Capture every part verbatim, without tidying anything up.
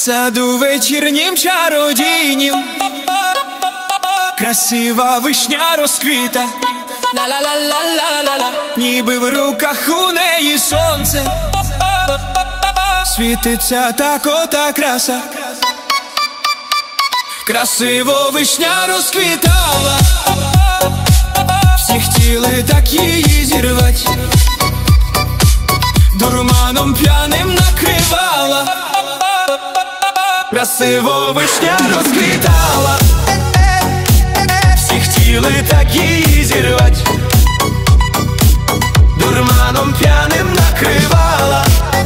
саду вечірнім чародійнім красива вишня розквіта, ла-ла-ла-ла-ла-ла, ніби в руках у неї сонце, світиться так ота краса. Красиво вишня розквітала, всі хотіли так її зірвать, дурманом п'яним накривала. Красиво вишня розквітала, всі хотіли так її зірвать, дурманом п'яним накривала.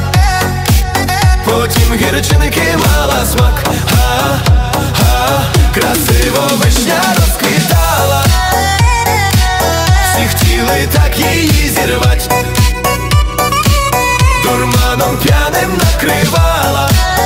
Потім гірчинки мала смак. Га-га, красиво вишня розквітала, всі хотіли так її зірвать, дурманом п'яним накривала.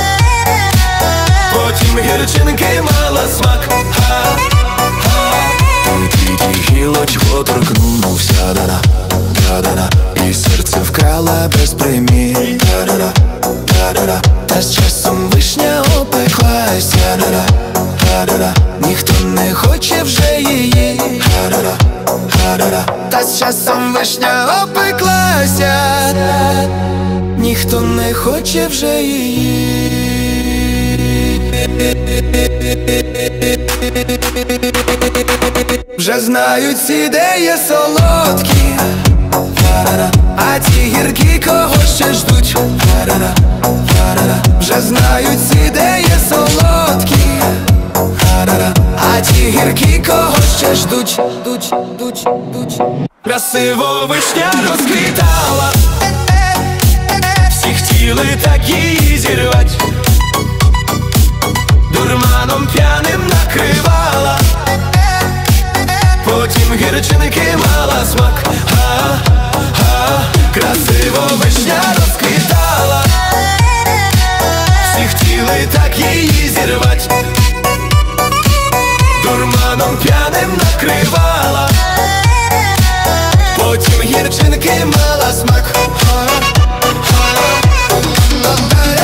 Потім гірчинки мала смак. Га-га, тільки гілочку торкнувся, да-да, да-да-да, і серце вкрала без примір, да-да-да, да-да-да. Та з часом вишня опеклася, да-да, да-да-да, ніхто не хоче вже її, да-да-да, да-да-да. Та з часом вишня опеклася, ніхто не хоче вже її. Вже знають всі, де є солодкі, а ті гіркі кого ще ждуть. Вже знають всі, де є солодкі, а ті гіркі кого ще ждуть. Красиво вишня розквітала, всі хотіли так її зірвать, дурманом п'яним накривала. Потім гірчинки мала смак. Га-га, красиво вишня розквітала, всі хотіли так її зірвать, дурманом п'яним накривала. Потім гірчинки мала смак. Га-га.